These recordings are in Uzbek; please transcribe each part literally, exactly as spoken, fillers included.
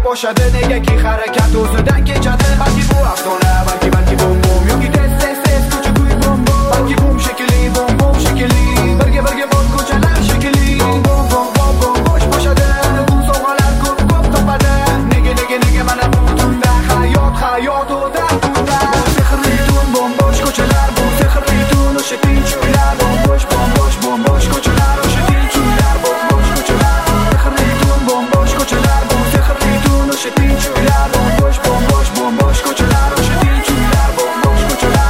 boshadi. Negaki harakat o'zidan kechadi. Balki bu afsona, balki balki bom bom yoki tez tez tez ko'cha kuy bom bom. Balki bom shekilli, bom bom shekilli, birga birga bom ko'chalar shekilli. Bom bom bom bom bom bosh boshadi. Bu sovg'alar ko'p ko'p topadi. Nega nega nega mana bu tunda hayot hayot o'da tunda. Sehrli tun bom bosh ko'chalar, bu sehrli tun o'sha tinch uylar. Bom bosh bom bosh bom bosh ko'chalar, o'sha tinch uylar. Bom bosh ko'chalar, sehrli tun bom bosh ko'chalar, bu sehrli tun o'sha tinch uylar. Bom bosh bom bosh bom bosh ko'chalar, o'sha tinch uylar. Bom bosh ko'chalar.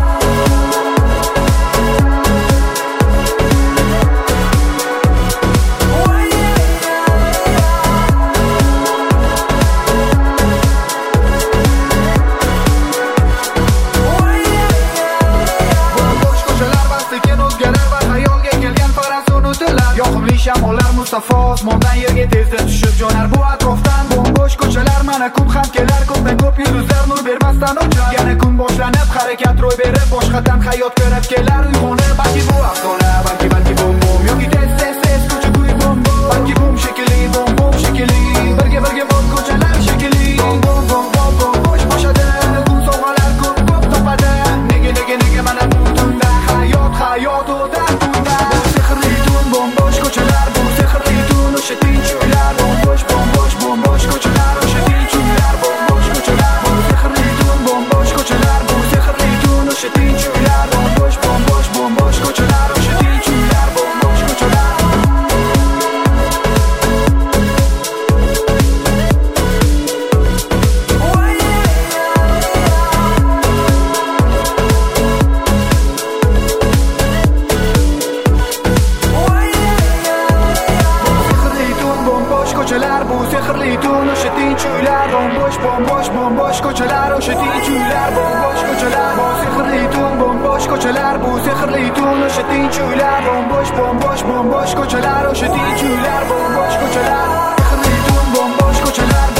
Yoqimli shamollar Mustafa osmondan yerga tezda tushib jo'nar bu atrofdan. Bo'm-bo'sh ko'chalar, mana kun ham kelar, ko'pdan ko'p yulduzlar nur bermasdan o'char. Yana kun boshlanib, harakat ro'y berib, boshqadan hayot ko'rib kelar uyg'onib. Balki bu afsona, balki balki bom bom yoki tez tez tez ko'cha kuy bom bom. Balki bom shekilli, bom bom shekilli, birga birga bom ko'chalar shekilli. Bom bom bom bom bom bosh boshadi. Bu sovg'alar ko'p ko'p topadi. Nega nega nega mana bu tunda hayot hayot o'da tunda. Sehrli tun bom bosh ko'chalar, bu sehrli tun o'sha tinch uylar. Bom bosh bom bosh bom bosh ko'chalar, o'sha tinch uylar. Bom bosh ko'chalar, bu sehrli tun bom bosh ko'chalar, bu sehrli tun o'sha tinch uylar. Bom bosh bom bosh bom bosh ko'chalar, o'sha tinch uylar. Bom bosh ko'chalar. Ko'chalar, bu sehrli tun o'sha tinch uylar. Bo'm-bo'sh bo'm-bo'sh bo'm-bo'sh ko'chalar, o'sha tinch uylar. Bo'm-bo'sh ko'chalar, bu sehrli tun bo'm-bo'sh ko'chalar, bu sehrli tun o'sha tinch uylar. Bo'm-bo'sh bo'm-bo'sh bo'm-bo'sh ko'chalar, o'sha tinch uylar. Bo'm-bo'sh ko'chalar, sehrli tun bo'm-bo'sh ko'chalar.